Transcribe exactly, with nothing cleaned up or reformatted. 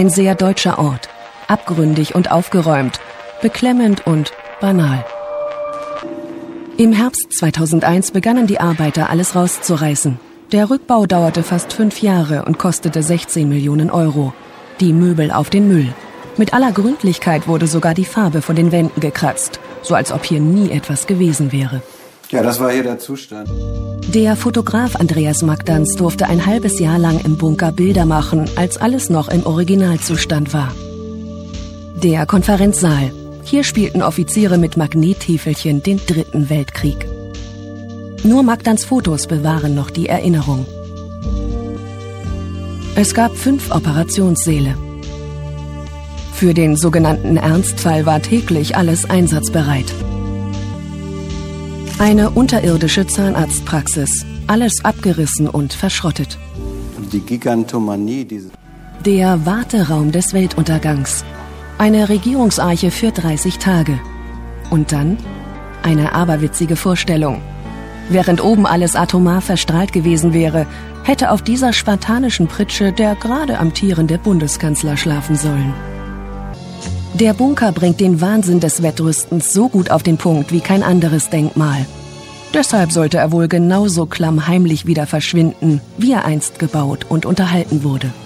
Ein sehr deutscher Ort. Abgründig und aufgeräumt, beklemmend und banal. Im Herbst zweitausendeins begannen die Arbeiter, alles rauszureißen. Der Rückbau dauerte fast fünf Jahre und kostete sechzehn Millionen Euro. Die Möbel auf den Müll. Mit aller Gründlichkeit wurde sogar die Farbe von den Wänden gekratzt, so als ob hier nie etwas gewesen wäre. Ja, das war hier der Zustand. Der Fotograf Andreas Magdanz durfte ein halbes Jahr lang im Bunker Bilder machen, als alles noch im Originalzustand war. Der Konferenzsaal. Hier spielten Offiziere mit Magnettäfelchen den Dritten Weltkrieg. Nur Magdanz Fotos bewahren noch die Erinnerung. Es gab fünf Operationssäle. Für den sogenannten Ernstfall war täglich alles einsatzbereit. Eine unterirdische Zahnarztpraxis. Alles abgerissen und verschrottet. Die Gigantomanie. Diese Der Warteraum des Weltuntergangs. Eine Regierungsarche für dreißig Tage. Und dann eine aberwitzige Vorstellung. Während oben alles atomar verstrahlt gewesen wäre, hätte auf dieser spartanischen Pritsche der gerade amtierende Bundeskanzler schlafen sollen. Der Bunker bringt den Wahnsinn des Wettrüstens so gut auf den Punkt wie kein anderes Denkmal. Deshalb sollte er wohl genauso klammheimlich wieder verschwinden, wie er einst gebaut und unterhalten wurde.